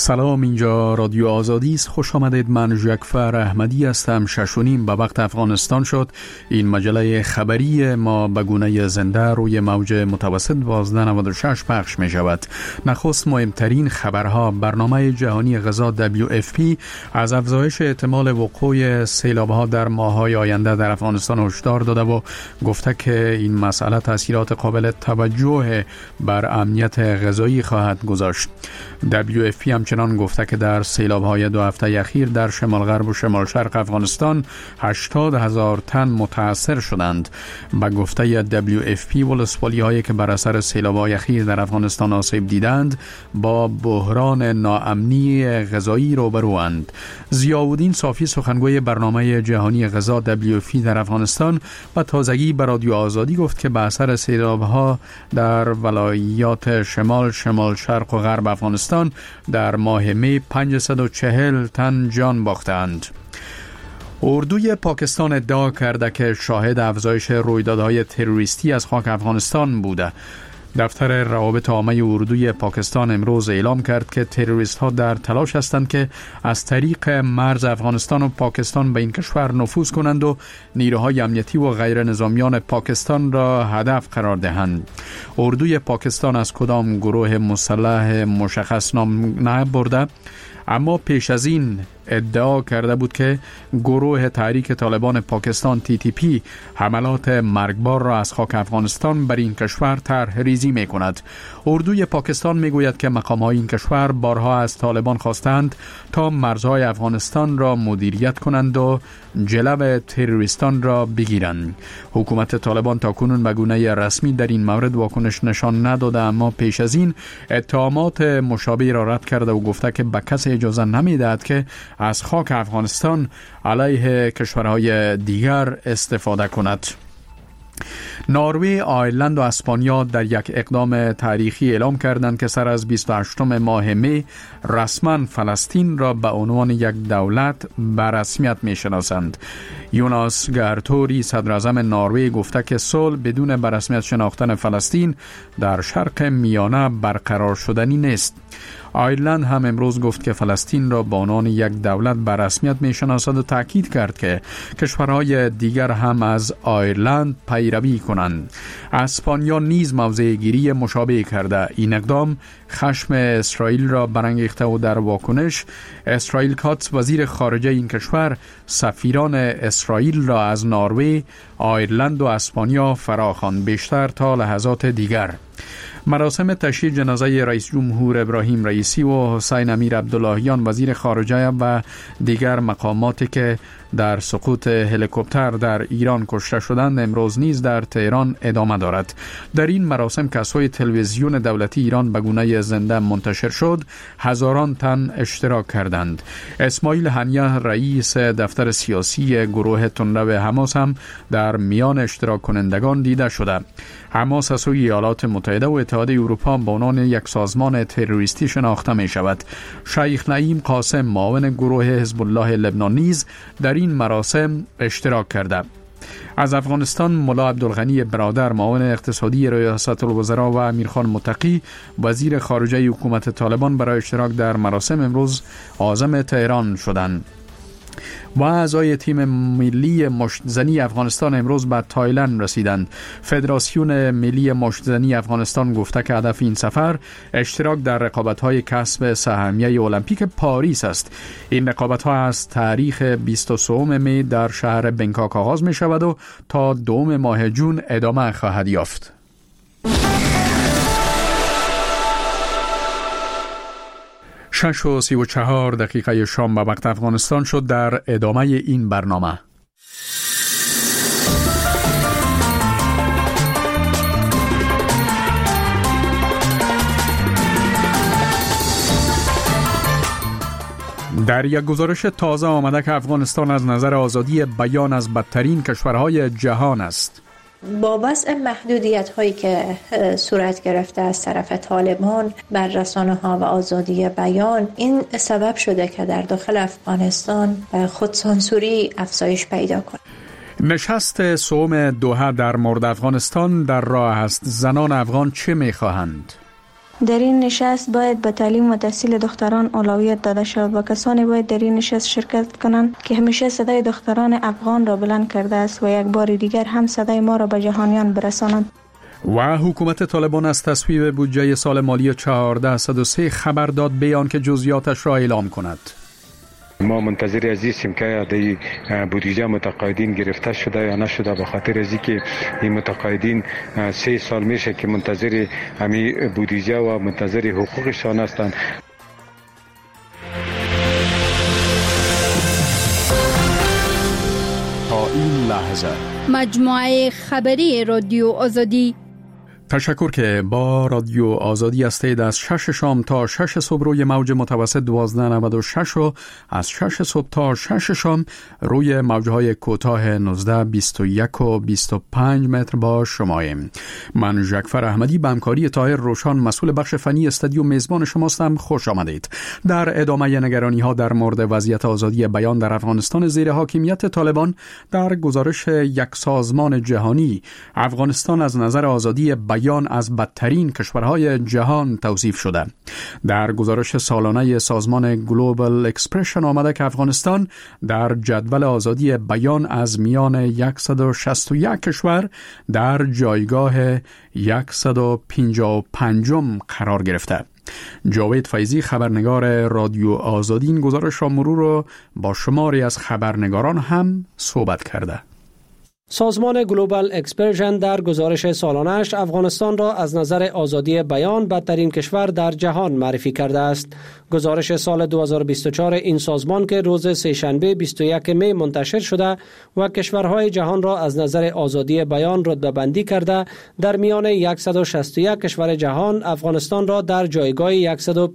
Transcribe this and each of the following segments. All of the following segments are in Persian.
سلام، اینجا رادیو آزادی است. خوش آمدید. من جعفر احمدی هستم. 6:30 به وقت افغانستان شد. این مجله خبری ما به گونه زنده روی موج متوسط 1296 پخش می شود. نخست مهمترین خبرها: برنامه جهانی غذا WFP از افزایش احتمال وقوع سیلاب‌ها در ماه‌های آینده در افغانستان هشدار داده و گفته که این مسئله تاثیرات قابل توجه بر امنیت غذایی خواهد گذاشت. WFP همچنان گفته که در سیلاب‌های 2 هفته اخیر در شمال غرب و شمال شرق افغانستان 80,000 تن متاثر شدند. به گفته WFP ولسوالی‌هایی که بر اثر سیلاب‌های اخیر در افغانستان آسیب دیدند با بحران ناامنی غذایی روبروند. ضیاءالدین صافی سخنگوی برنامه جهانی غذا WFP در افغانستان به تازگی به رادیو آزادی گفت که به اثر سیلاب‌ها در ولایات شمال شرق و غرب افغانستان در ماه می 540 تن جان باختند. اردوی پاکستان ادعا کرده که شاهد افزایش رویدادهای تروریستی از خاک افغانستان بوده. دفتر روابط عامه اردوی پاکستان امروز اعلام کرد که تروریست ها در تلاش هستند که از طریق مرز افغانستان و پاکستان به این کشور نفوذ کنند و نیروهای امنیتی و غیر نظامیان پاکستان را هدف قرار دهند. اردوی پاکستان از کدام گروه مسلح مشخص نام نبرده، اما پیش از این ادعا کرده بود که گروه تحریک طالبان پاکستان TTP حملات مرگبار را از خاک افغانستان بر این کشور طرح ریزی می کند. اردوی پاکستان می گوید که مقام‌های این کشور بارها از طالبان خواستند تا مرزهای افغانستان را مدیریت کنند و جلو تروریستان را بگیرند. حکومت طالبان تاکنون به گونه رسمی در این مورد واکنش نشان نداده، اما پیش از این اتهامات مشابه را رد کرده و گفته که به کسی اجازه نمی‌دهد که از خاک افغانستان علیه کشورهای دیگر استفاده کند. نروژ، آیرلند و اسپانیا در یک اقدام تاریخی اعلام کردند که سر از 28 ماه می رسما فلسطین را به عنوان یک دولت به رسمیت می‌شناسند. یوناس گارتوری صدر اعظم نروژ گفته که صلح بدون به رسمیت شناختن فلسطین در شرق میانه برقرار شدنی نیست. آیرلند هم امروز گفت که فلسطین را به عنوان یک دولت به رسمیت می‌شناسد و تاکید کرد که کشورهای دیگر هم از آیرلند پیروی کنند. اسپانیا نیز موضع گیری مشابه کرده. این اقدام خشم اسرائیل را برانگیخته و در واکنش اسرائیل کاتس وزیر خارجه این کشور سفیران اسرائیل را از نروژ، آیرلند و اسپانیا فراخواند. بیشتر تا لحظات دیگر مراسم تشییع جنازه رئیس جمهور ابراهیم رئیسی و حسین امیر عبداللهیان وزیر خارجه و دیگر مقاماتی که در سقوط هلیکوپتر در ایران کشته شدند امروز نیز در تهران ادامه دارد. در این مراسم که از سوی تلویزیون دولتی ایران به گونه زنده منتشر شد، هزاران تن اشتراک کردند. اسماعیل هنیه رئیس دفتر سیاسی گروه تندرو حماس هم در میان اشتراک کنندگان دیده شده. حماس از سوی ایالات متحده و اتحادیه اروپا به عنوان یک سازمان تروریستی شناخته می شود. شیخ نعیم قاسم معاون گروه حزب الله لبنان نیز در این مراسم اشتراک کرده. از افغانستان ملا عبدالغنی برادر معاون اقتصادی ریاست الوزراء و امیرخان متقی وزیر خارجه حکومت طالبان برای اشتراک در مراسم امروز عازم تهران شدند. و اعضای تیم ملی مشت‌زنی افغانستان امروز به تایلند رسیدند. فدراسیون ملی مشت‌زنی افغانستان گفته که هدف این سفر اشتراک در رقابت‌های کسب سهمیه المپیک پاریس است. این رقابت‌ها از تاریخ 23 می در شهر بنکاک آغاز می شود و تا 2 ماه جون ادامه خواهد یافت. 6:34 شام به وقت افغانستان شد. در ادامه این برنامه در یک گزارش تازه آمده که افغانستان از نظر آزادی بیان از بدترین کشورهای جهان است. با وضع محدودیت هایی که صورت گرفته از طرف طالبان بر رسانه ها و آزادی بیان، این سبب شده که در داخل افغانستان خودسانسوری افزایش پیدا کنه. نشست سوم دوحه در مورد افغانستان در راه است. زنان افغان چه می‌خواهند؟ در این نشست باید به تعلیم و تحصیل دختران اولویت داده شود و کسانی باید در این نشست شرکت کنند که همیشه صدای دختران افغان را بلند کرده است و یک بار دیگر هم صدای ما را به جهانیان برسانند. و حکومت طالبان از تصویب بودجه سال مالی 1403 خبر داد بیان که جزئیاتش را اعلام کند. ما منتظر عزیزیم که در بودجه متقاعدین گرفته شده یا نشده، به خاطر از اینکه این متقاعدین 3 سال میشه که منتظر همین بودجه و منتظر حقوقشان هستند. تا این لحظه مجموعه خبری رادیو آزادی. تشکر که با رادیو آزادی هستید. از 6 شام تا 6 صبح روی موج متوسط 1296 و از 6 صبح تا 6 شام روی موجهای کوتاه 19، 21 و 25 متر با شماییم. من ژکفر احمدی به همکاری طاهر روشان مسئول بخش فنی استودیو میزبان شماستم. خوش آمدید. در ادامه نگرانی ها در مورد وضعیت آزادی بیان در افغانستان زیر حاکمیت طالبان، در گزارش یک سازمان جهانی افغانستان از نظر آزادی بیان از بدترین کشورهای جهان توصیف شده. در گزارش سالانه سازمان گلوبال اکسپرشن آمده که افغانستان در جدول آزادی بیان از میان 161 کشور در جایگاه 155 قرار گرفته. جاوید فیضی خبرنگار رادیو آزادی این گزارش را مرور رو با شماری از خبرنگاران هم صحبت کرده. سازمان گلوبال اکسپرشن در گزارش سالانه‌اش افغانستان را از نظر آزادی بیان بدترین کشور در جهان معرفی کرده است. گزارش سال 2024 این سازمان که روز سه‌شنبه 21 می منتشر شده و کشورهای جهان را از نظر آزادی بیان رتبه‌بندی کرده، در میان 161 کشور جهان افغانستان را در جایگاه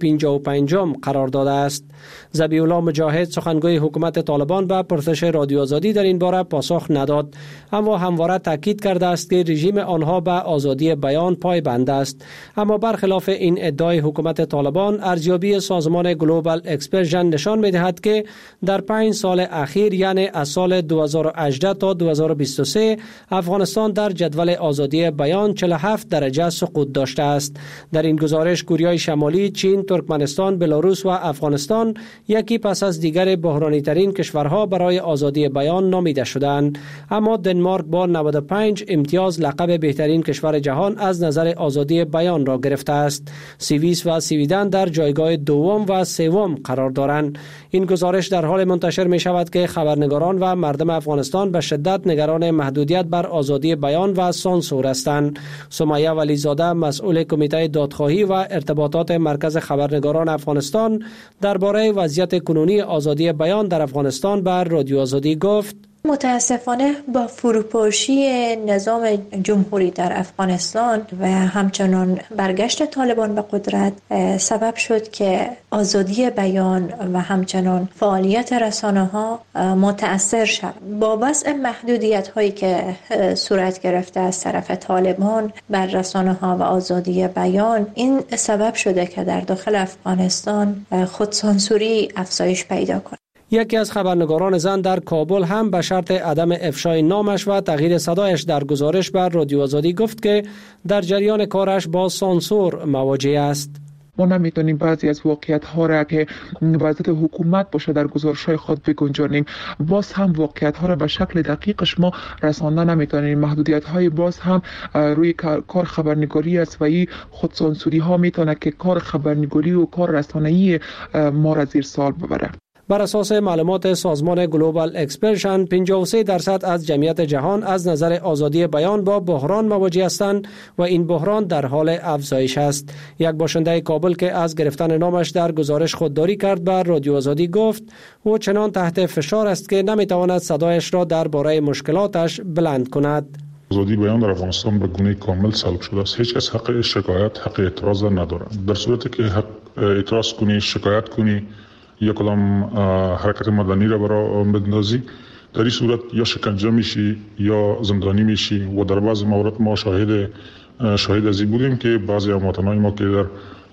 155 قرار داده است. ذبیح‌الله مجاهد سخنگوی حکومت طالبان به پرسش رادیو آزادی در این باره پاسخ نداد، اما همواره تاکید کرده است که رژیم آنها به آزادی بیان پایبند است. اما برخلاف این ادعای حکومت طالبان، ارزیابی سازمان گلوبال اکسپرشن نشان می‌دهد که در 5 سال اخیر، یعنی از سال 2018 تا 2023، افغانستان در جدول آزادی بیان 47 درجه سقوط داشته است. در این گزارش کره شمالی، چین، ترکمنستان، بلاروس و افغانستان یکی پس از دیگر بحرانی ترین کشورها برای آزادی بیان نامیده شدند. اما دنمارک با 95 امتیاز لقب بهترین کشور جهان از نظر آزادی بیان را گرفته است. سوئیس و سویدن در جایگاه دوم و سوم قرار دارند. این گزارش در حال منتشر می شود که خبرنگاران و مردم افغانستان به شدت نگران محدودیت بر آزادی بیان و سانسور هستند. سمیه ولیزاده، مسئول کمیته دادخواهی و ارتباطات مرکز خبرنگاران افغانستان، درباره وضعیت کنونی آزادی بیان در افغانستان بر رادیو آزادی گفت: متاسفانه با فروپاشی نظام جمهوری در افغانستان و همچنان برگشت طالبان به قدرت سبب شد که آزادی بیان و همچنان فعالیت رسانه‌ها متأثر شد. با وضع محدودیت هایی که صورت گرفته از طرف طالبان بر رسانه‌ها و آزادی بیان، این سبب شده که در داخل افغانستان خودسانسوری افزایش پیدا کنه. یکی از خبرنگاران زن در کابل هم به شرط عدم افشای نامش و تغییر صدایش در گزارش بر رادیو آزادی گفت که در جریان کارش با سانسور مواجه است. ما نمیتونیم بعضی از واقعیت ها را که وضعیت حکومت باشه در گزارش های خود بگنجانیم. باز هم واقعیت ها را به شکل دقیقش ما رسانده نمیتونیم. محدودیت های باز هم روی کار خبرنگاری است و این خودسانسوری ها میتونه که کار خبرنگاری و کار رسانه‌ای ما را زیر سوال ببره. بر اساس معلومات سازمان گلوبال اکسپرشن، 53% از جمعیت جهان از نظر آزادی بیان با بحران مواجه هستند و این بحران در حال افزایش است. یک باشنده کابل که از گرفتن نامش در گزارش خودداری کرد بر رادیو آزادی گفت او چنان تحت فشار است که نمیتواند صدایش را درباره مشکلاتش بلند کند. آزادی بیان در افغانستان به گونه کامل سلب شده است. هیچ کس حق شکایت، حق اعتراض ندارد. در صورتی که حق اعتراض کنی، شکایت کنی یا کدام حرکت مدنی را برای بندازی، در این صورت یا شکنجه میشی یا زندانی میشی و در بعض موارد ما شاهد از این بودیم که بعضی هموطنان ما که در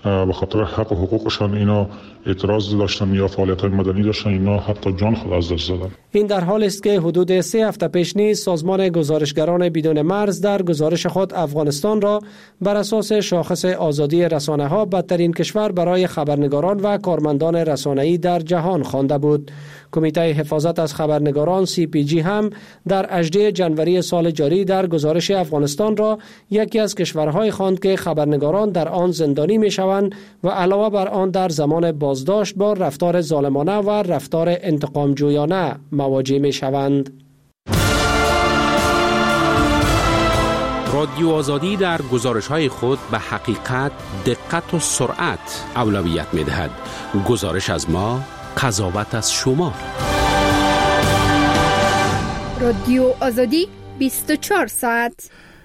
به خاطر حق و حقوقشان اینا اعتراض داشتن یا فعالیت‌های مدنی داشتن، اینا حتی جان خود از دست دادن. این در حالی است که حدود 3 هفته پیش نیز سازمان گزارشگران بدون مرز در گزارش خود افغانستان را بر اساس شاخص آزادی رسانه‌ها بدترین کشور برای خبرنگاران و کارمندان رسانه‌ای در جهان خوانده بود. کمیته حفاظت از خبرنگاران CPG هم در 18 جنوری سال جاری در گزارش افغانستان را یکی از کشورهای خواند که خبرنگاران در آن زندانی می‌شوند و علاوه بر آن در زمان بازداشت با رفتار ظالمانه و رفتار انتقام جویانه مواجه می‌شوند. رادیو آزادی در گزارش‌های خود به حقیقت، دقت و سرعت اولویت می‌دهد. گزارش از ما، قضاوت از شما. رادیو آزادی 24 ساعت.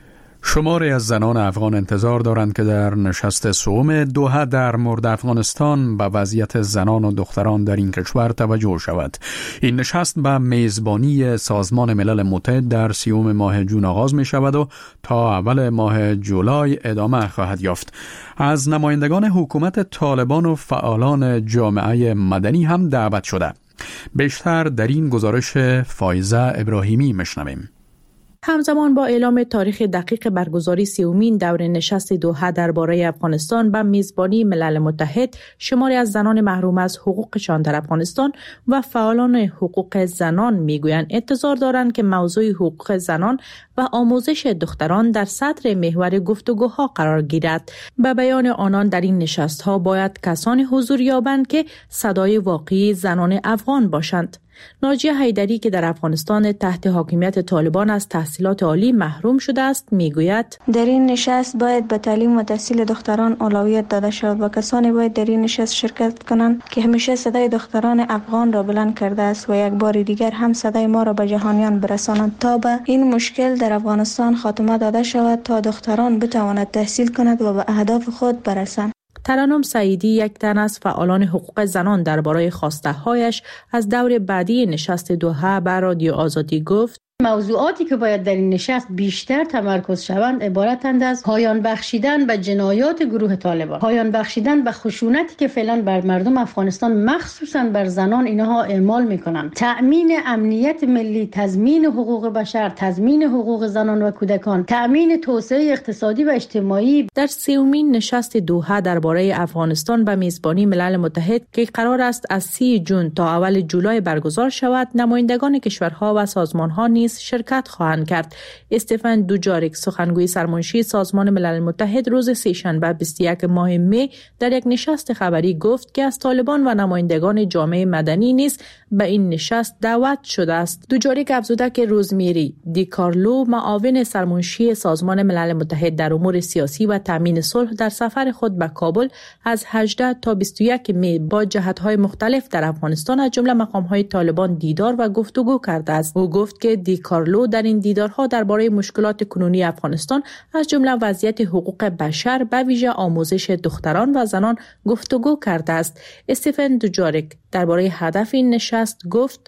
شماری از زنان افغان انتظار دارند که در نشست سوم دوحه در مورد افغانستان به وضعیت زنان و دختران در این کشور توجه شود. این نشست به میزبانی سازمان ملل متحد در 30 ماه جون آغاز می شود و تا اول ماه جولای ادامه خواهد یافت. از نمایندگان حکومت طالبان و فعالان جامعه مدنی هم دعوت شده. بیشتر در این گزارش فایزه ابراهیمی میشنویم. همزمان با اعلام تاریخ دقیق برگزاری 30مین دور نشست دوحه درباره افغانستان به میزبانی ملل متحد، شماری از زنان محروم از حقوقشان در افغانستان و فعالان حقوق زنان میگویند انتظار دارند که موضوع حقوق زنان و آموزش دختران در صدر محور گفتگوها قرار گیرد. به بیان آنان در این نشست‌ها باید کسانی حضور یابند که صدای واقعی زنان افغان باشند. ناجیه حیدری که در افغانستان تحت حاکمیت طالبان از تحصیلات عالی محروم شده است میگوید در این نشست باید به تعلیم و تحصیل دختران اولویت داده شود و کسانی باید در این نشست شرکت کنند که همیشه صدای دختران افغان را بلند کرده است و یک بار دیگر هم صدای ما را به جهانیان برسانند تا به این مشکل در افغانستان خاتمه داده شود تا دختران بتواند تحصیل کند و به اهداف خود برسند. ترنم سعیدی یک تن از فعالان حقوق زنان درباره خواسته‌هایش از دور بعدی نشست دوحه به رادیو آزادی گفت موضوعاتی که باید در این نشست بیشتر تمرکز شوند عبارتند از پایان بخشیدن به جنایات گروه طالبان، پایان بخشیدن به خشونتی که فعلا بر مردم افغانستان مخصوصا بر زنان اینها اعمال میکنند، تأمین امنیت ملی، تضمین حقوق بشر، تضمین حقوق زنان و کودکان، تأمین توسعه اقتصادی و اجتماعی. در 30مین نشست دوحه درباره افغانستان به میزبانی ملل متحد که قرار است از 30 جون تا اول جولای برگزار شود، نمایندگان کشورها و سازمانها شرکت خواهند کرد. استفن دوجاریک سخنگوی سرمنشی سازمان ملل متحد روز سه‌شنبه 21 ماه می در یک نشست خبری گفت که از طالبان و نمایندگان جامعه مدنی نیز به این نشست دعوت شده است. دوجاریک افزوده که روزمیری دی کارلو معاون سرمنشی سازمان ملل متحد در امور سیاسی و تامین صلح در سفر خود به کابل از 18 تا 21 می با جهت‌های مختلف در افغانستان از جمله مقام‌های طالبان دیدار و گفتگو کرده است. او گفت که دی کارلو در این دیدارها درباره مشکلات کنونی افغانستان از جمله وضعیت حقوق بشر به ویژه آموزش دختران و زنان گفتگو کرده است. استفن دوجاریک درباره هدف این نشست گفت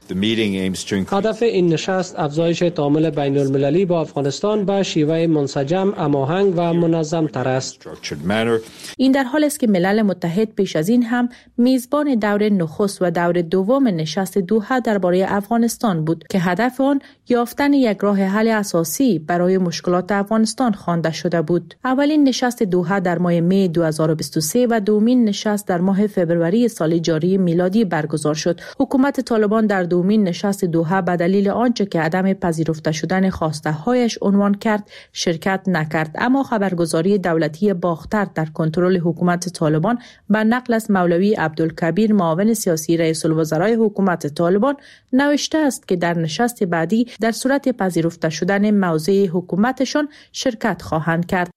هدف این نشست افزایش تعامل بین المللی با افغانستان به شیوه منسجم، هماهنگ و منظم تر است. این در حالی است که ملل متحد پیش از این هم میزبان دور نخست و دور دوم نشست دوحه درباره افغانستان بود که هدف آن یافتن یک راه حل اساسی برای مشکلات افغانستان خوانده شده بود. اولین نشست دوحه در ماه می 2023 و دومین نشست در ماه فوریه سال جاری میلادی برگزار شد. حکومت طالبان در دومین نشست دوحه به دلیل آنچه که عدم پذیرفته شدن خواسته‌هایش عنوان کرد شرکت نکرد، اما خبرگزاری دولتی باختر در کنترل حکومت طالبان به نقل از مولوی عبدالکبیر معاون سیاسی رئیس الوزرای حکومت طالبان نوشته است که در نشست بعدی در صورت پذیرفته شدن موضع حکومتشان شرکت خواهند کرد.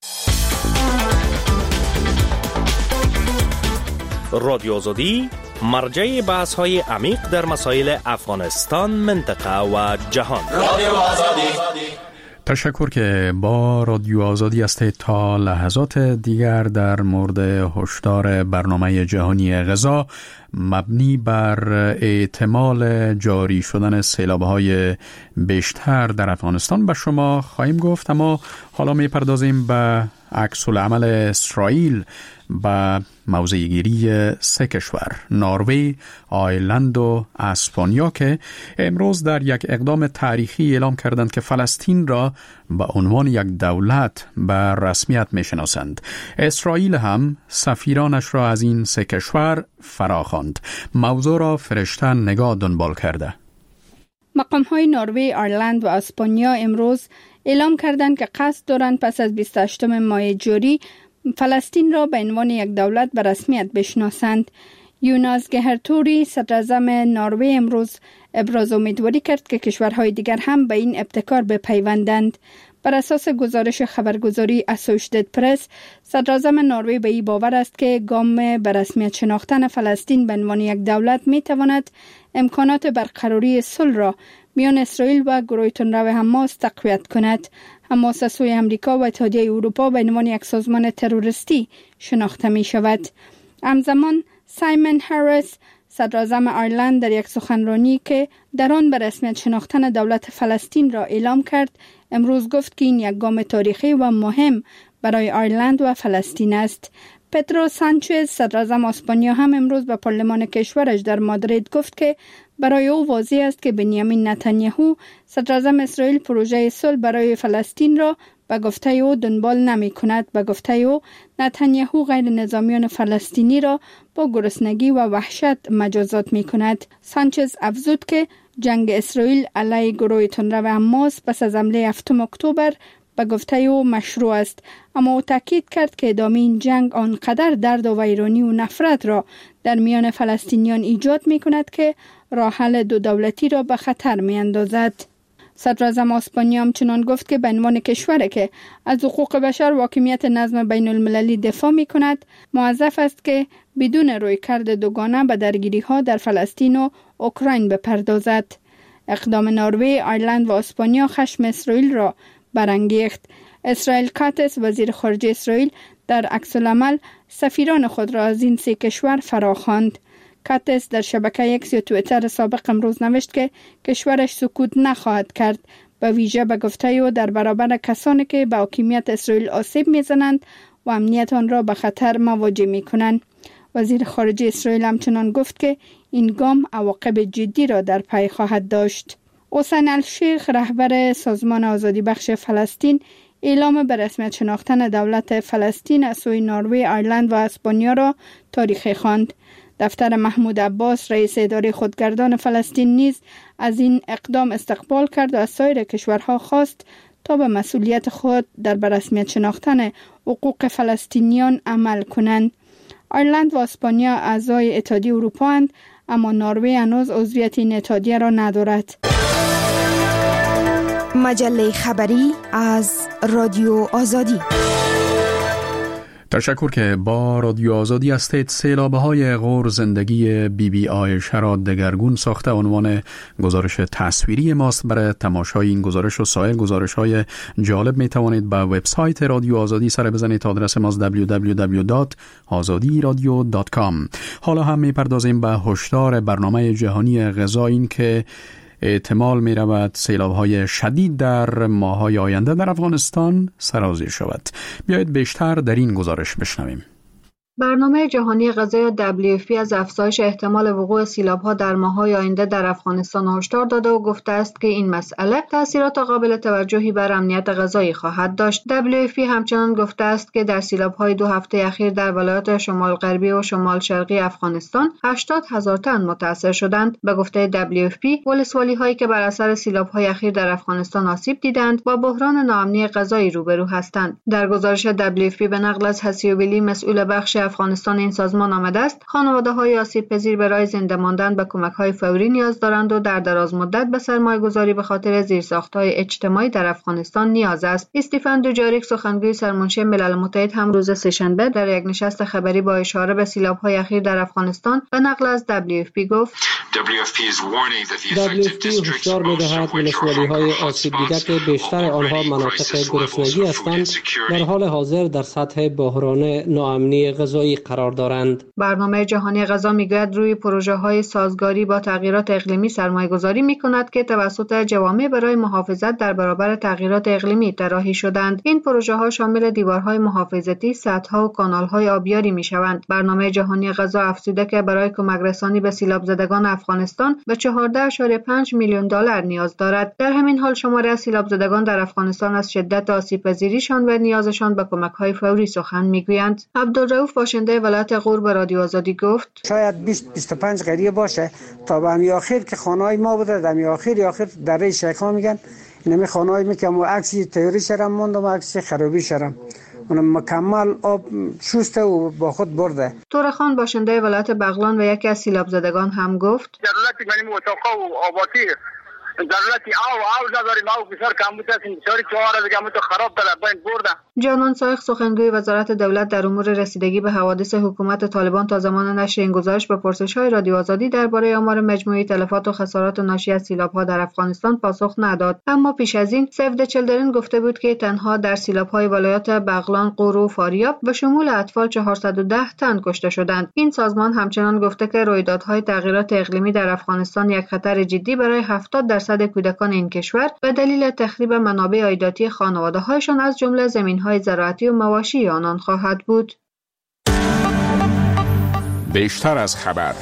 رادیو آزادی مرجع بحث‌های عمیق در مسائل افغانستان، منطقه و جهان. رادیو آزادی. تشکر که با رادیو آزادی است. تا لحظات دیگر در مورد هشدار برنامه جهانی غذا مبنی بر احتمال جاری شدن سیلاب‌های بیشتر در افغانستان به شما خواهیم گفت، اما حالا می‌پردازیم به عکس العمل اسرائیل به موضع گیری 3 کشور نروژ، آیرلند و اسپانیا که امروز در یک اقدام تاریخی اعلام کردند که فلسطین را به عنوان یک دولت به رسمیت میشناسند. اسرائیل هم سفیرانش را از این 3 کشور فراخواند. موضوع را فرشته نگاه دنبال کرده. مقام‌های نروژ، آیرلند و اسپانیا امروز اعلام کردند که قصد دارند پس از 28 ماه جاری فلسطین را به عنوان یک دولت به رسمیت بشناسند. یوناس گهرتوری صدراعظم نروژ امروز ابراز امیدواری کرد که کشورهای دیگر هم به این ابتکار بپیوندند. بر اساس گزارش خبرگزاری اسوشییتد پرس، صدراعظم نروژ به این باور است که گام به رسمیت شناختن فلسطین به عنوان یک دولت می تواند امکانات برقراری صلح را میان اسرائیل و گروه تندرو حماس تقویت کند. حماس از سوی امریکا و اتحادیه اروپا به عنوان یک سازمان تروریستی شناخته می شود. همزمان سایمون هریس صدراعظم آیرلند در یک سخنرانی که در آن به رسمیت شناختن دولت فلسطین را اعلام کرد، امروز گفت که این یک گام تاریخی و مهم برای آیرلند و فلسطین است. پدرو سانچز صدراعظم اسپانیا هم امروز به پارلمان کشورش در مادرید گفت که برای او واضح است که بنیامین نتانیاهو صدراعظم اسرائیل پروژه صلح برای فلسطین را به گفته او دنبال نمی کند. به گفته او نتانیاهو غیر نظامیان فلسطینی را با گرسنگی و وحشت مجازات می کند. سانچز افزود که جنگ اسرائیل علیه گروه تندرو حماس پس از حمله 7 اکتبر به گفته او مشروع است، اما او تاکید کرد که ادامه این جنگ آنقدر درد و ویرانی و نفرت را در میان فلسطینیان ایجاد می کند که راه حل 2 دولتی را به خطر می اندازد. صدراعظم اسپانیا همچنان گفت که به عنوان کشوری که از حقوق بشر و حاکمیت نظم بین المللی دفاع می کند، موظف است که بدون رویکرد دوگانه به درگیری ها در فلسطین و اوکراین بپردازد. اقدام نروژ، آیرلند و اسپانیا خشم اسرائیل را برانگیخت. اسرائیل کاتس وزیر خارجه اسرائیل در عکس العمل سفیران خود را از این 3 کشور فراخواند. کاتس در شبکه اکس یا توییتر سابق امروز نوشت که کشورش سکوت نخواهد کرد، به ویژه به گفته او در برابر کسانی که به حاکمیت اسرائیل آسیب میزنند و امنیت آن را به خطر مواجه میکنند. وزیر خارجه اسرائیل همچنان گفت که این گام عواقب جدی را در پی خواهد داشت. حسین الشیخ رهبر سازمان آزادی بخش فلسطین اعلام به رسمیت شناختن دولت فلسطین از سوی نروژ، آیرلند و اسپانیا را تاریخی خواند. دفتر محمود عباس رئیس اداره خودگردان فلسطین نیز از این اقدام استقبال کرد و از سایر کشورها خواست تا به مسئولیت خود در به رسمیت شناختن حقوق فلسطینیان عمل کنند. آیرلند و اسپانیا اعضای اتحادیه اروپا اند، اما نروژ هنوز عضویت این اتحادیه را ندارد. مجله خبری از رادیو آزادی. تشکر که با رادیو آزادی هستید. سیلاب‌های غور زندگی بی عایشه را دگرگون ساخته عنوان گزارش تصویری ماست. برای تماشای این گزارش و سایر گزارش‌های جالب می توانید به وبسایت رادیو آزادی سر بزنید. آدرس ما www.azadiradio.com. حالا هم می پردازیم به هشدار برنامه جهانی غذا، این که احتمال می رود سیلاب‌های شدید در ماه‌های آینده در افغانستان سرازیر شود. بیایید بیشتر در این گزارش بشنویم. برنامه جهانی غذا یا WFP از افزایش احتمال وقوع سیلاب‌ها در ماه‌های آینده در افغانستان هشدار داده و گفته است که این مسئله تأثیرات قابل توجهی بر امنیت غذایی خواهد داشت. WFP همچنان گفته است که در سیلاب‌های 2 هفته اخیر در ولایات شمال غربی و شمال شرقی افغانستان 80,000 تن متاثر شدند. به گفته WFP، ولسوالی‌هایی که بر اثر سیلاب‌های اخیر در افغانستان آسیب دیدند با بحران ناامنی غذایی روبرو هستند. در گزارش WFP به نقل از حسیوبیلی مسئول بخش افغانستان این سازمان آمده است خانواده‌های آسیب پذیر برای زنده ماندن به کمک‌های فوری نیاز دارند و در دراز مدت به سرمایه‌گذاری به خاطر زیرساخت‌های اجتماعی در افغانستان نیاز است. استیفن دوجاریک سخنگوی سرمنشی ملل متحد هم روز سه‌شنبه در یک نشست خبری با اشاره به سیلاب‌های اخیر در افغانستان به نقل از WFP گفت WFP هشدار می‌دهد ولسوالی‌های آسیب دیده که بیشتر آنها مناطق گرسنگی هستند در حال حاضر در سطح بحران ناامنی غذایی بخشایی قرار دارند. برنامه جهانی غذا میگوید روی پروژه‌های سازگاری با تغییرات اقلیمی سرمایه‌گذاری می‌کند که توسط جوامع برای محافظت در برابر تغییرات اقلیمی طراحی شدند. این پروژه‌ها شامل دیوارهای محافظتی، سدها و کانال‌های آبیاری می‌شوند. برنامه جهانی غذا افزوده که برای کمک‌رسانی به سیلاب زدگان افغانستان به 14.5 میلیون دلار نیاز دارد. در همین حال شماری از سیلاب زدگان در افغانستان از شدت آسیب‌پذیریشان و نیازشان به کمک‌های فوری سخن می‌گویند. عبدالرؤوف باشنده ولایت غور به رادیو آزادی گفت: شاید 20-25 قریه باشه تا به همی آخر که خانه‌های ما بوده، در همی آخر دره شیخا میگن اینمی خانه‌های میگم و عکسی تئوری شرم موندم و عکسی خرابی شرم اونم مکمل آب شسته و با خود برده. تورخان باشنده ولایت بغلان و یکی از سیلاب زدگان هم گفت: ضرورت منیم اتاقا و آباتی ضرورتی آو نداریم، آو بسیار کم بوده است، بسیاری چهار دیگه همون خراب داره باید برده. جانان سایق سخنگوی وزارت دولت در امور رسیدگی به حوادث حکومت طالبان تا زمان نشر این گزارش به پرسش‌های رادیو آزادی درباره آمار مجموعی تلفات و خسارات ناشی از سیلاب‌ها در افغانستان پاسخ نداد. اما پیش از این سیو د چیلدرن گفته بود که تنها در سیلاب‌های ولایات بغلان، غور و فاریاب به شمول اطفال 410 تن کشته شدند. این سازمان همچنان گفته که رویدادهای تغییرات اقلیمی در افغانستان یک خطر جدی برای 70% کودکان این کشور به دلیل تخریب منابع عایداتی خانواده‌هایشان از جمله زمین‌های زراعتی و مواشی آنان خواهد بود. بیشتر از خبر.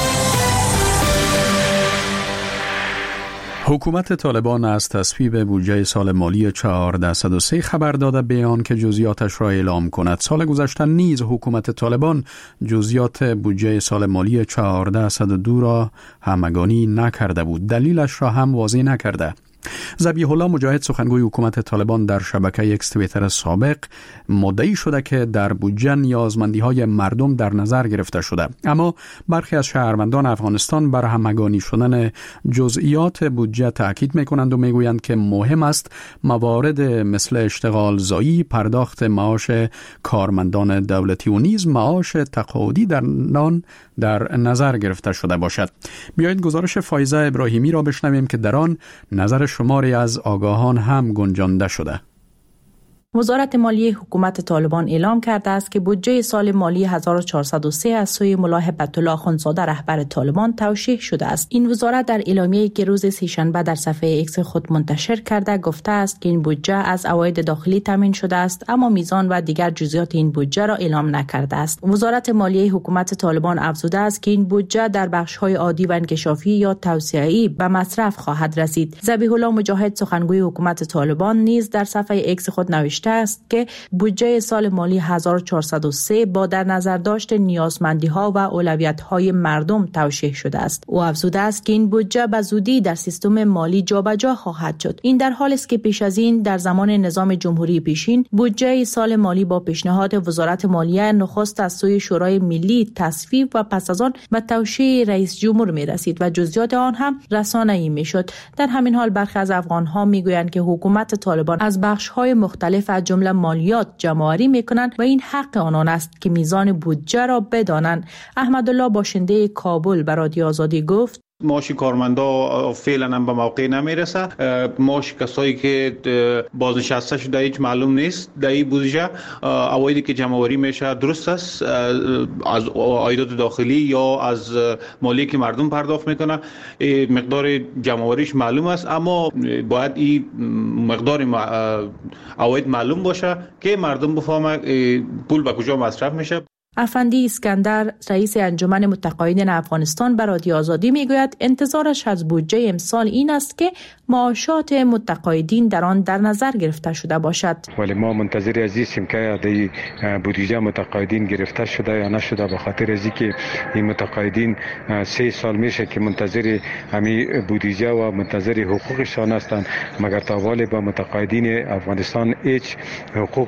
حکومت طالبان از تصویب بودجه سال مالی 1403 خبر داده بیان که جزئیاتش را اعلام کند. سال گذشته نیز حکومت طالبان جزئیات بودجه سال مالی 1402 را همگانی نکرده بود. دلیلش را هم واضح نکرده. ذبیح الله مجاهد سخنگوی حکومت طالبان در شبکه اکس توییتر سابق مدعی شده که در بودجه نیازمندی‌های مردم در نظر گرفته شده، اما برخی از شهروندان افغانستان بر همگانی شدن جزئیات بودجه تاکید می‌کنند و می‌گویند که مهم است موارد مثل اشتغال زایی، پرداخت معاش کارمندان دولتی و نیز معاش تقاعدی در نظر گرفته شده باشد. بیایید گزارش فایزه ابراهیمی را بشنویم که در آن نظر شماری از آگاهان هم گنجانده شده. وزارت مالیه حکومت طالبان اعلام کرده است که بودجه سال مالی 1403 از سوی ملا هبت الله اخوندزاده رهبر طالبان توشیح شده است. این وزارت در اعلامیه‌ای که روز سه‌شنبه در صفحه ایکس خود منتشر کرده گفته است که این بودجه از عواید داخلی تامین شده است، اما میزان و دیگر جزئیات این بودجه را اعلام نکرده است. وزارت مالیه حکومت طالبان افزوده است که این بودجه در بخش‌های عادی و انکشافی یا توسعه‌ای به مصرف خواهد رسید. ذبیح الله مجاهد سخنگوی حکومت طالبان نیز در صفحه ایکس خود نوشته است که بودجه سال مالی 1403 با در نظر داشت نیازمندی‌ها و اولویت‌های مردم توشیح شده است. او افزوده است که این بودجه به زودی در سیستم مالی جابجا خواهد شد. این در حالی است که پیش از این در زمان نظام جمهوری پیشین بودجه سال مالی با پیشنهاد وزارت مالیه نخست از سوی شورای ملی تصویب و پس از آن به توشیح رئیس جمهور می‌رسید و جزئیات آن هم رسانه‌ای می‌شد. در همین حال برخی از افغان‌ها می‌گویند که حکومت طالبان از بخش‌های مختلف از جمله مالیات جمع‌آوری می‌کنند و این حق آنان است که میزان بودجه را بدانند. احمدالله باشنده کابل به رادیو آزادی گفت: معاش کارمندا فعلا هم به موقع نمیرسه. معاش کسایی که بازنشسته شده هیچ معلوم نیست. در این بودجه عوایدی که جمع آوری میشه درست است از عایدات داخلی یا از مالی که مردم پرداخت میکنه، مقدار جمع آوریش معلوم است، اما باید این مقدار عواید معلوم باشه که مردم بفهمه پول به کجا مصرف میشه. افندی اسکندر رئیس انجمن متقاعدین افغانستان به رادیو آزادی میگوید انتظارش از بودجه امسال این است که معاشات متقاعدین در آن در نظر گرفته شده باشد. ولی ما منتظر هستیم که در بودجه متقاعدین گرفته شده یا نشده، به خاطر از اینکه این متقاعدین 3 سال میشه که منتظر همین بودجه و منتظر حقوقشان هستند، مگر تا حالا با متقاعدین افغانستان هیچ حقوق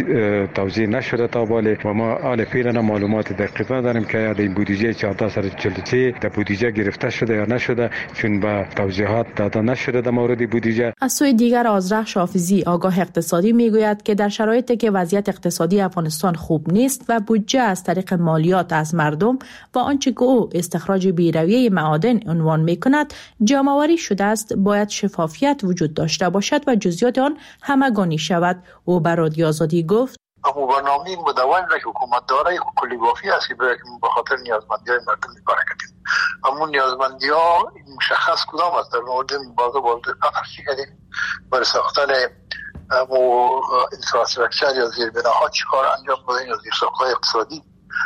توزیع نشده تا حالا و ما حال فعلا معلومات دقیق نداریم که در این بودجه 1443 در بودجه گرفته شده یا نشده، چون به توضیحات داده نشده در مورد بودجه. از سوی دیگر آذرخش حافظی آگاه اقتصادی میگوید که در شرایطی که وضعیت اقتصادی افغانستان خوب نیست و بودجه از طریق مالیات از مردم و آنچه که او استخراج بی‌رویه معادن عنوان میکند جمع‌آوری شده است، باید شفافیت وجود داشته باشد و جزئیات آن همگانی شود. او بر رادیو آزادی گفت: اما برنامه مدون را که حکومت داره کلی بافی است که به خاطر نیازمندی‌های مردم کار کردیم. اما نیازمندی‌ها مشخص کدام است؟ در مورد مبارزه فقر چی کردیم؟ برای ساختن اینفراستراکچر یا زیربناها چی کار انجام دادیم یا زیرساخت‌های اقتصادی،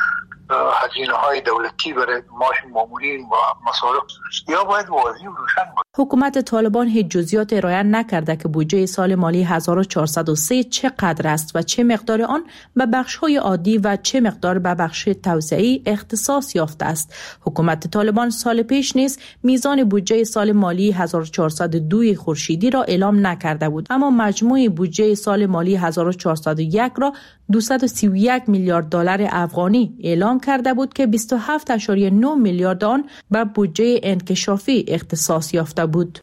هزینه‌های دولتی برای معاش مامورین و مصارف یا باید واضح و روشن بود. حکومت طالبان هیچ جزئیات ارائه نکرده که بودجه سال مالی 1403 چقدر است و چه مقدار آن به بخش‌های عادی و چه مقدار به بخش توسعه‌ای اختصاص یافته است. حکومت طالبان سال پیش نیز میزان بودجه سال مالی 1402 خورشیدی را اعلام نکرده بود، اما مجموع بودجه سال مالی 1401 را 231 میلیارد دلار افغانی اعلام کرده بود که 27.9 میلیارد آن به بودجه انکشافی اختصاص یافته بود.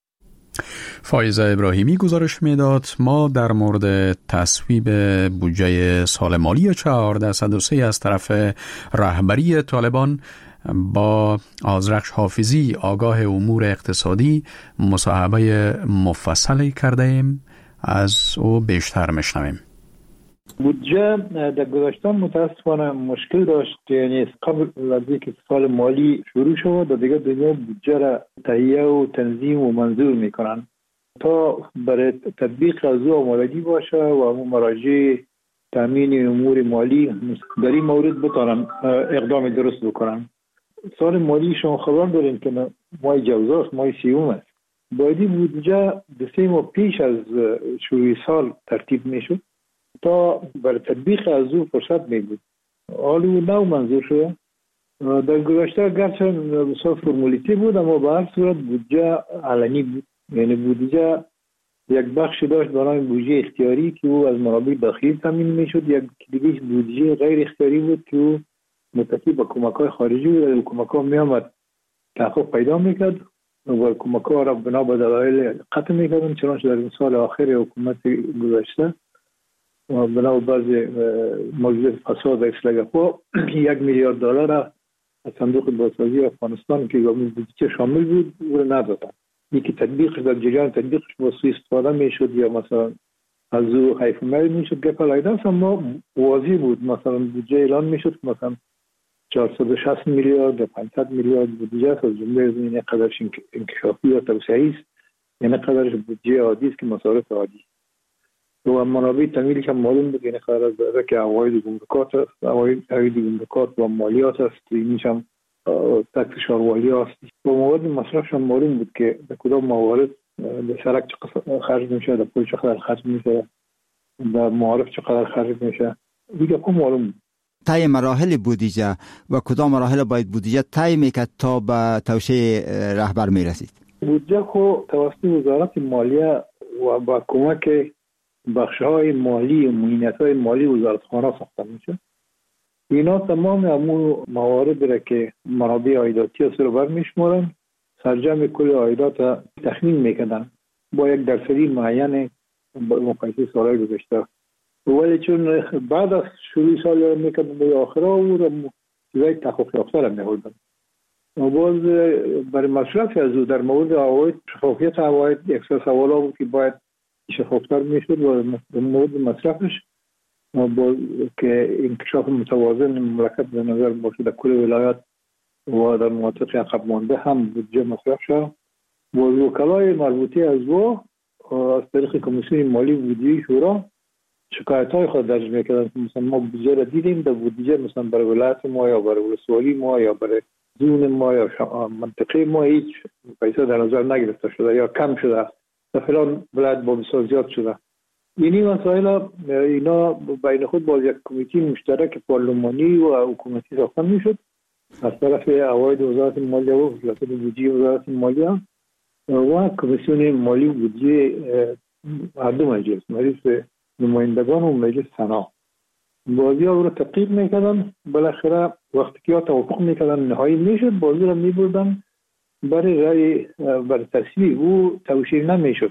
فایزه ابراهیمی گزارش میداد. ما در مورد تصویب بودجه سال مالی 1403 از طرف رهبری طالبان با آذرخش حافظی آگاه امور اقتصادی مصاحبه مفصلی کرده ایم. از او بیشتر میشنویم. بودجه در گذشته متاسفانه مشکل داشت، یعنی قبل از اینکه سال مالی شروع شود و دیگه دنیا بودجه را تهیه و تنظیم و منظور میکنن تا برای تطبیق از او آمادگی باشه و مراجع تامین امور مالی در این مورد بتونن اقدام درست بکنن. سال مالی شما خبر دارین که ماه جوزاست، ماه سیوم است. باید بودجه 2 ماه پیش از شروع سال ترتیب میشد تا برای تطبیق از او فرصت میبود. حالا نو منظور شده. در گذشته گرچه بسیار فرمولیتی بود اما به هر صورت بودجه علنی بود، یعنی بودجه یک بخش داشت به نام بودجه اختیاری که او از منابع داخلی تامین میشد، یک دیگه بودجه غیر اختیاری بود که او متکی به کمک‌های خارجی بود. از کمک‌ها میامد تحقق پیدا میکرد و کمک‌ها را بنا به دلایل قطع میکردن، چنانچه در این سال آخر حکومت گذشته و بنا به بعض موجودات فساد و اصلاح خو 1 میلیارد دلار از صندوق بازسازی افغانستان که بودجه شامل بود او را ندادن. یکی تطبیقش در جریان تطبیقش با سوء استفاده میشد یا مثلا از او حیف میل میشد گپ علیده است، اما واضح بود مثلا بودجه اعلان میشد که مثلا 460 میلیارد یا 500 میلیارد بودجه است، از جمله این قدرش انکشافی یا توسعه‌ای است، یعنی قدرش بودجه عادی است که مصارف عادی و منابع تمویلی که معلوم بود، یعنی قرار داره که عواید گمرکات است، عواید گمرکات و مالیات است، اینیش هم تکس شاروالي است و موارد مصرفش هم معلوم بود که به کدام موارد به سرک چقدر خرج میشه، در پول چقدر خرج میشه، در معارف چقدر خرج میشه، دیگه کم معلوم بود. طی مراحل بودجه و کدام مراحل باید بودجه طی میکرد تا به توشه رهبر میرسید؟ بودجه خو توسط وزارت مالیه و با کمک بخش‌های مالی و معینت‌های مالی وزارتخانه ساخته میشه. اینا تمام همون موارد را که منابع عایداتی است رو برمیشمارن، سرجم کل عایدات تخمین میکنن با یک درصدی معین مقایسه سالهای گذشته. ولی چون بعد از شروع سال میکنن به آخره او را چیزای تحقق یافته را می‌آوردن. و باز برای مصرف از او در مورد عواید شفافیت عواید اکثر سوالا بود که باید شفافتر میشد و در مورد مصرفش با که انکشاف متوازن مملکت به نظر باشه در کل ولایات و در مناطق عقب مانده هم بودجه مصرف شد و وکلای مربوطه از او از طریق کمیسیون مالی بودجه شورا شکایت‌های خود درج می‌کردن که مثلا ما بودجه را دیدیم، در بودجه مثلا برای ولایت ما یا برای ولسوالی ما یا برای زون ما یا منطقه ما هیچ پیسه در نظر نگرفته شده یا کم شده، در فلان ولایت با بسیار زیاد شده. اینی مسائل اینا بین خود با یک کمیته مشترک پارلمانی و حکومتی ساخته میشد از طرف عواید وزارت مالیه و وزارت بودجه وزارت مالیه و کمیسیون مالی بودجه هر دو مجلس، مجلس نمایندگان و مجلس سنا. بازی ها رو تقیید میکردن، بالاخره وقتی که توافق میکردن نهایی میشد، بازی رو میبردن برای رای برای تصویب او توشیح نمیشد.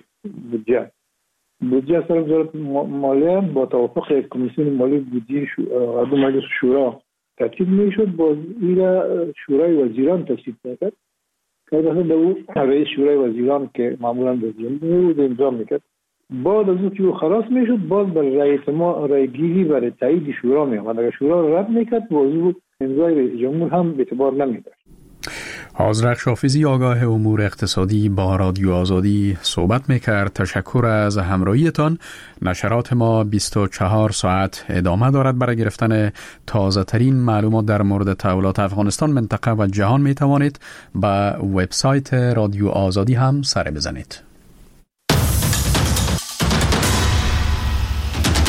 بودجه از طرف وزارت مالیه با توافق کمیسیون مالی بودجه دو مجلس شورا ترتیب میشد، باز این را شورای وزیران تصویب میکرد که مثلا او رئیس شورای وزیران که معمولا به جمهور امضا میکرد بعد از اینکه او خلاص میشد باز بر رای گیری برای تایید شورا می آمد. اگر شورا رد میکرد موضوع امضای رئیس جمهور هم به اعتبار نمیداشت. آذرخش شافیزی آگاه امور اقتصادی با رادیو آزادی صحبت میکرد. تشکر از همراهیتان. نشرات ما 24 ساعت ادامه دارد. برای گرفتن تازه ترین معلومات در مورد تحولات افغانستان، منطقه و جهان میتوانید به وبسایت رادیو آزادی هم سر بزنید.